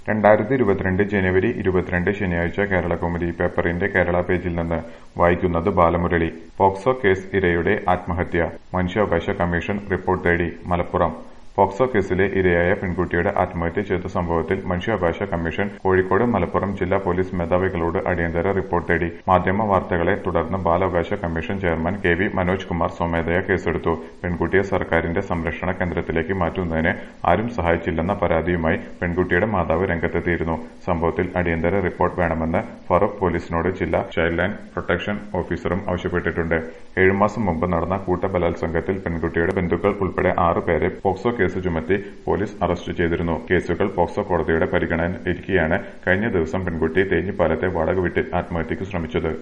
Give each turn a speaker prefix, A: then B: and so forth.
A: 2022 ജനുവരി 22 ശനിയാഴ്ച കേരളകൗമുദി പേപ്പറിന്റെ കേരള പേജിൽ നിന്ന് വായിക്കുന്നത് ബാലമുരളി. പോക്സോ കേസ് ഇരയുടെ ആത്മഹത്യ മനുഷ്യാവകാശ കമ്മീഷൻ റിപ്പോർട്ട് തേടി. മലപ്പുറം പോക്സോ കേസിലെ ഇരയായ പെൺകുട്ടിയുടെ ആത്മഹത്യ ചെയ്ത സംഭവത്തിൽ മനുഷ്യാവകാശ കമ്മീഷൻ കോഴിക്കോട്, മലപ്പുറം ജില്ലാ പോലീസ് മേധാവികളോട് അടിയന്തര റിപ്പോർട്ട് തേടി. മാധ്യമ വാർത്തകളെ തുടർന്ന് ബാലാവകാശ commission chairman K V. Manoj Kumar സ്വമേധയാ കേസെടുത്തു. പെൺകുട്ടിയെ സർക്കാരിന്റെ സംരക്ഷണ കേന്ദ്രത്തിലേക്ക് മാറ്റുന്നതിന് ആരും സഹായിച്ചില്ലെന്ന പരാതിയുമായി പെൺകുട്ടിയുടെ മാതാവ് രംഗത്തെത്തിയിരുന്നു. സംഭവത്തിൽ അടിയന്തര റിപ്പോർട്ട് വേണമെന്ന് ഫറൂഖ് പോലീസിനോട് ജില്ലാ ചൈൽഡ് ലൈൻ പ്രൊട്ടക്ഷൻ ഓഫീസറും ആവശ്യപ്പെട്ടിട്ടുണ്ട്. 7 മാസം മുമ്പ് നടന്ന കൂട്ടബലാത്സംഗത്തിൽ പെൺകുട്ടിയുടെ ബന്ധുക്കൾ ഉൾപ്പെടെ 6 പേരെ പോക്സോ കേസ് ചുമത്തി പോലീസ് അറസ്റ്റ് ചെയ്തിരുന്നു. കേസുകൾ പോക്സോ കോടതിയുടെ പരിഗണനയിലിരിക്കെയാണ് കഴിഞ്ഞ ദിവസം പെൺകുട്ടി തേഞ്ഞിപ്പാലത്തെ വാടക വീട്ടിൽ ആത്മഹത്യയ്ക്ക് ശ്രമിച്ചത്.